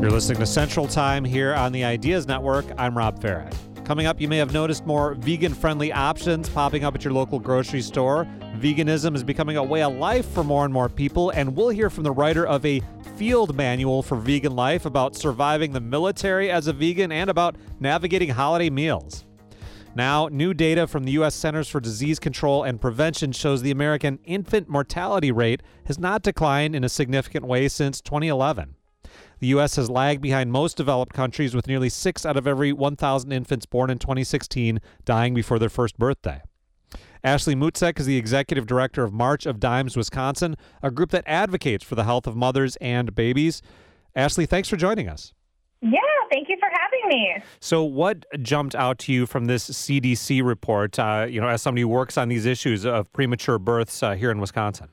You're listening to Central Time here on the Ideas Network. I'm Rob Farah. Coming up, you may have noticed more vegan-friendly options popping up at your local grocery store. Veganism is becoming a way of life for more and more people, and we'll hear from the writer of a field manual for vegan life about surviving the military as a vegan and about navigating holiday meals. Now, new data from the U.S. Centers for Disease Control and Prevention shows the American infant mortality rate has not declined in a significant way since 2011. The U.S. has lagged behind most developed countries, with nearly 6 out of every 1,000 infants born in 2016 dying before their first birthday. Ashley Mutzek is the executive director of March of Dimes Wisconsin, a group that advocates for the health of mothers and babies. Ashley, thanks for joining us. Yeah, thank you for having me. So what jumped out to you from this CDC report, as somebody who works on these issues of premature births here in Wisconsin?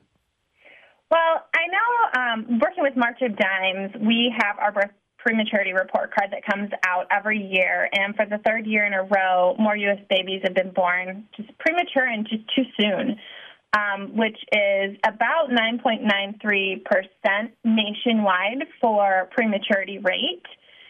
Well, I know working with March of Dimes, we have our birth prematurity report card that comes out every year. And for the third year in a row, more U.S. babies have been born just premature and just too soon, which is about 9.93% nationwide for prematurity rate.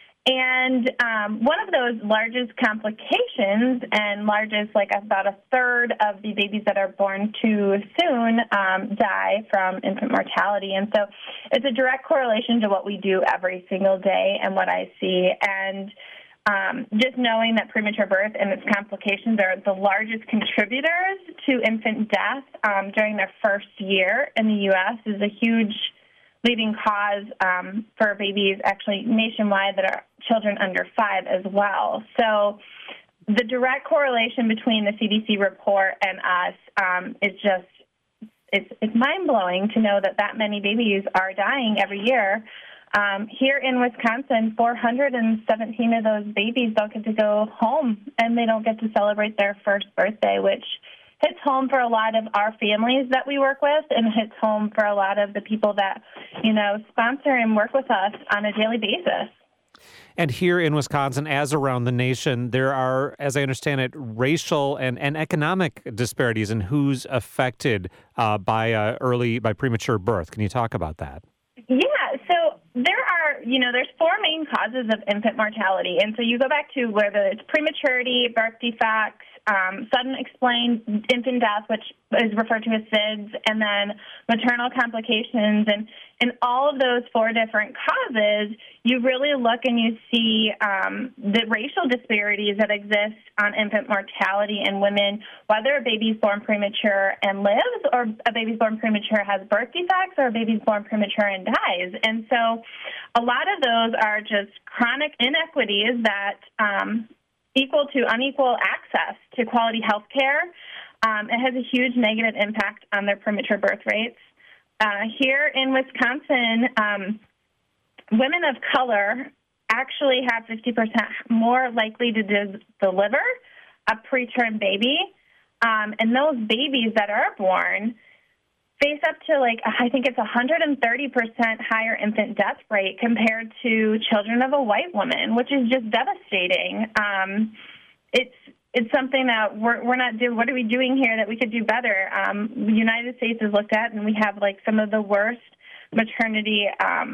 And one of those largest complications and largest, about a third of the babies that are born too soon die from infant mortality. And so it's a direct correlation to what we do every single day and what I see. And just knowing that premature birth and its complications are the largest contributors to infant death during their first year in the U.S. is a huge leading cause for babies actually nationwide that are children under 5 as well. So the direct correlation between the CDC report and us is just, it's mind-blowing to know that many babies are dying every year. Here in Wisconsin, 417 of those babies don't get to go home, and they don't get to celebrate their first birthday, which hits home for a lot of our families that we work with and hits home for a lot of the people that, sponsor and work with us on a daily basis. And here in Wisconsin, as around the nation, there are, as I understand it, racial and economic disparities in who's affected by premature birth. Can you talk about that? Yeah, so there are, there's 4 main causes of infant mortality. And so you go back to whether it's prematurity, birth defects, sudden explained infant death, which is referred to as SIDS, and then maternal complications. And in all of those 4 different causes, you really look and you see the racial disparities that exist on infant mortality in women, whether a baby's born premature and lives, or a baby's born premature has birth defects, or a baby's born premature and dies. And so a lot of those are just chronic inequities that equal to unequal access to quality health care. It has a huge negative impact on their premature birth rates. Here in Wisconsin, women of color actually have 50% more likely to deliver a preterm baby. And those babies that are born face up to I think it's 130% higher infant death rate compared to children of a white woman, which is just devastating. It's something that we're not doing. What are we doing here that we could do better? The United States is looked at, and we have some of the worst maternity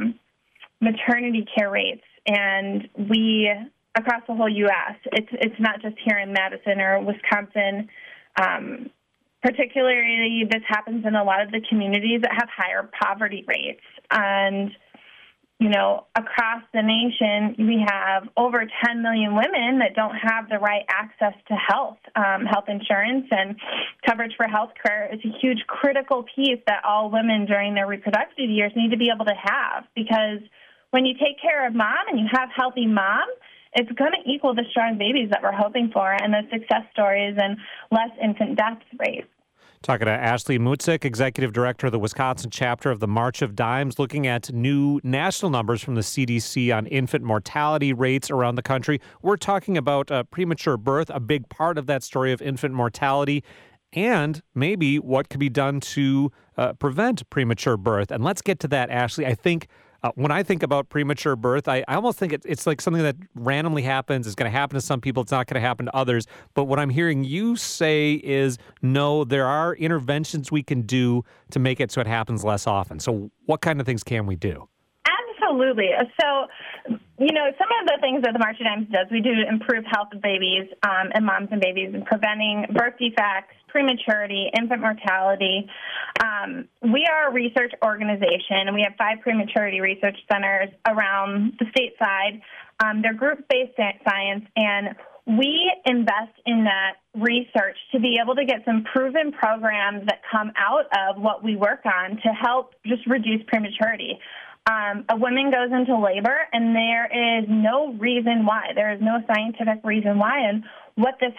care rates, and we across the whole U.S. It's not just here in Madison or Wisconsin. Particularly, this happens in a lot of the communities that have higher poverty rates. And, across the nation, we have over 10 million women that don't have the right access to health insurance, and coverage for health care is a huge critical piece that all women during their reproductive years need to be able to have. Because when you take care of mom and you have healthy mom, it's going to equal the strong babies that we're hoping for and the success stories and less infant death rates. Talking to Ashley Mutzek, Executive Director of the Wisconsin chapter of the March of Dimes, looking at new national numbers from the CDC on infant mortality rates around the country. We're talking about premature birth, a big part of that story of infant mortality, and maybe what could be done to prevent premature birth. And let's get to that, Ashley. I think when I think about premature birth, I almost think it's like something that randomly happens. It's going to happen to some people. It's not going to happen to others. But what I'm hearing you say is, no, there are interventions we can do to make it so it happens less often. So what kind of things can we do? Absolutely. So Some of the things that the March of Dimes does, we do improve health of babies and moms and babies and preventing birth defects, prematurity, infant mortality. We are a research organization, and we have 5 prematurity research centers around the stateside. They're group-based science, and we invest in that research to be able to get some proven programs that come out of what we work on to help just reduce prematurity. A woman goes into labor, and there is no reason why. There is no scientific reason why, and why this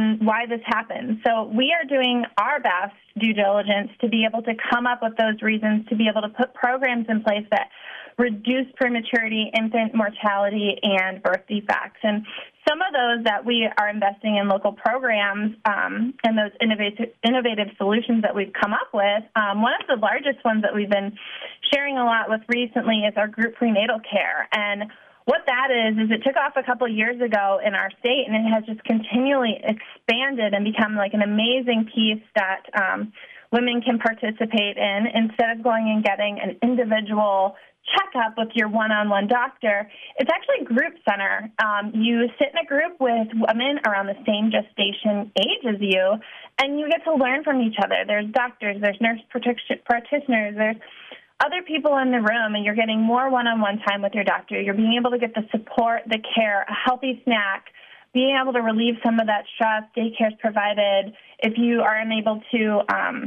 happens. So we are doing our best due diligence to be able to come up with those reasons, to be able to put programs in place that reduce prematurity, infant mortality, and birth defects. And some of those that we are investing in local programs and those innovative solutions that we've come up with, one of the largest ones that we've been sharing a lot with recently is our group prenatal care. And what that is it took off a couple of years ago in our state, and it has just continually expanded and become like an amazing piece that women can participate in instead of going and getting an individual checkup with your one-on-one doctor. It's actually a group center. You sit in a group with women around the same gestation age as you, and you get to learn from each other. There's doctors, there's nurse practitioners, there's other people in the room, and you're getting more one-on-one time with your doctor. You're being able to get the support, the care, a healthy snack, being able to relieve some of that stress. Daycare's provided. If you are unable to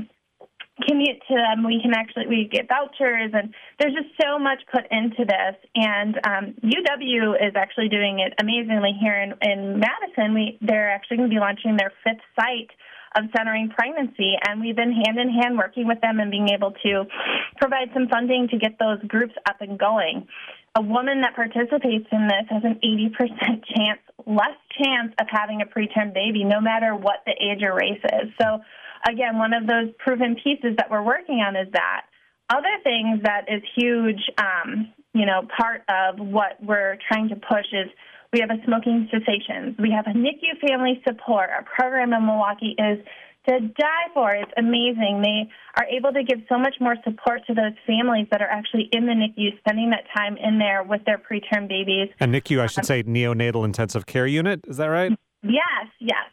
commute to them, we get vouchers, and there's just so much put into this. And UW is actually doing it amazingly here in Madison. They're actually going to be launching their 5th site of centering pregnancy, and we've been hand-in-hand working with them and being able to provide some funding to get those groups up and going. A woman that participates in this has an 80% less chance of having a preterm baby, no matter what the age or race is. So, again, one of those proven pieces that we're working on is that. Other things that is huge, part of what we're trying to push is we have a smoking cessations. We have a NICU family support. Our program in Milwaukee is to die for. It's amazing. They are able to give so much more support to those families that are actually in the NICU, spending that time in there with their preterm babies. And NICU, I should say, neonatal intensive care unit. Is that right? Yes.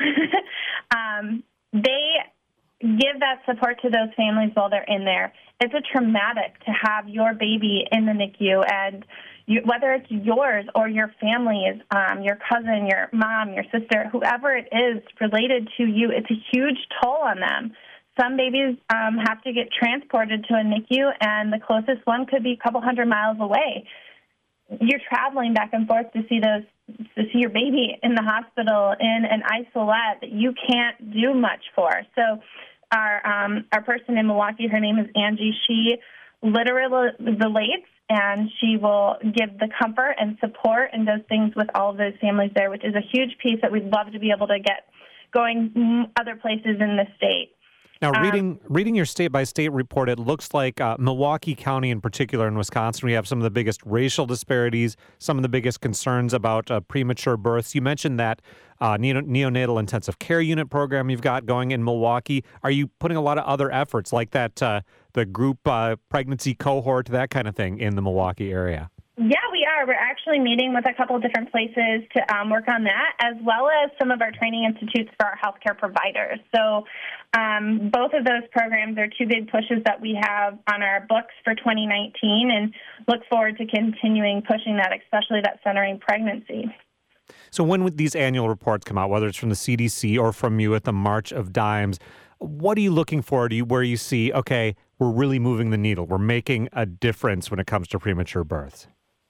They give that support to those families while they're in there. It's a traumatic to have your baby in the NICU, and whether it's yours or your family's, your cousin, your mom, your sister, whoever it is related to you, it's a huge toll on them. Some babies have to get transported to a NICU, and the closest one could be a couple hundred miles away. You're traveling back and forth to see your baby in the hospital in an isolette that you can't do much for. So our person in Milwaukee, her name is Angie. She literally relates, and she will give the comfort and support and does things with all of those families there, which is a huge piece that we'd love to be able to get going other places in the state. Now, reading your state-by-state report, it looks like Milwaukee County in particular in Wisconsin, we have some of the biggest racial disparities, some of the biggest concerns about premature births. You mentioned that neonatal intensive care unit program you've got going in Milwaukee. Are you putting a lot of other efforts like that, the group pregnancy cohort, that kind of thing in the Milwaukee area? Yeah, we are. We're actually meeting with a couple of different places to work on that, as well as some of our training institutes for our healthcare providers. So both of those programs are 2 big pushes that we have on our books for 2019, and look forward to continuing pushing that, especially that centering pregnancy. So when would these annual reports come out, whether it's from the CDC or from you at the March of Dimes, what are you looking for where you see, okay, we're really moving the needle, we're making a difference when it comes to premature births?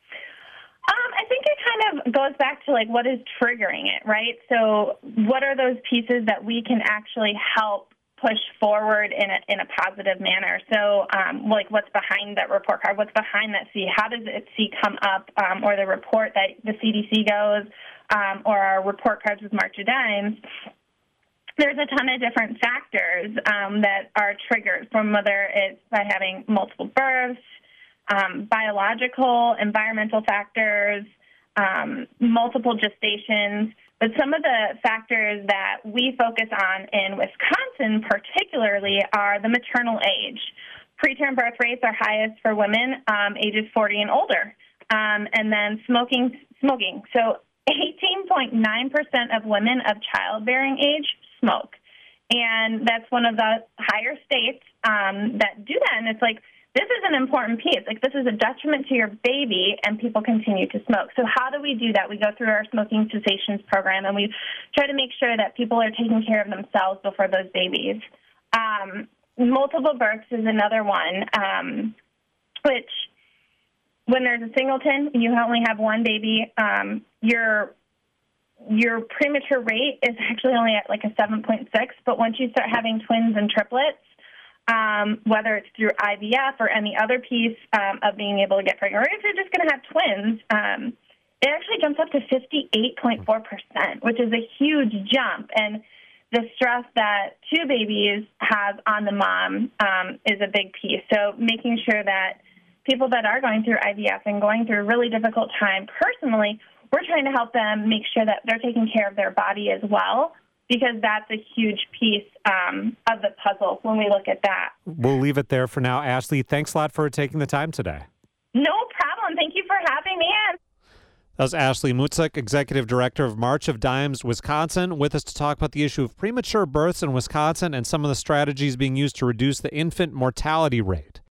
Goes back to what is triggering it, right? So what are those pieces that we can actually help push forward in a positive manner? So what's behind that report card? What's behind that C? How does it C come up, or the report that the CDC goes, or our report cards with March of Dimes? There's a ton of different factors that are triggered, from whether it's by having multiple births, biological, environmental factors, multiple gestations, but some of the factors that we focus on in Wisconsin particularly are the maternal age. Preterm birth rates are highest for women ages 40 and older. and then smoking. So 18.9% of women of childbearing age smoke. And that's one of the higher states that do that. And it's like, this is an important piece. Like, this is a detriment to your baby, and people continue to smoke. So how do we do that? We go through our smoking cessations program, and we try to make sure that people are taking care of themselves before those babies. Multiple births is another one, which when there's a singleton, you only have one baby, your premature rate is actually only at like a 7.6, but once you start having twins and triplets, whether it's through IVF or any other piece of being able to get pregnant, or if you're just going to have twins, it actually jumps up to 58.4%, which is a huge jump. And the stress that two babies have on the mom is a big piece. So making sure that people that are going through IVF and going through a really difficult time personally, we're trying to help them make sure that they're taking care of their body as well, because that's a huge piece of the puzzle when we look at that. We'll leave it there for now. Ashley, thanks a lot for taking the time today. No problem. Thank you for having me in. That was Ashley Mutzek, Executive Director of March of Dimes, Wisconsin, with us to talk about the issue of premature births in Wisconsin and some of the strategies being used to reduce the infant mortality rate.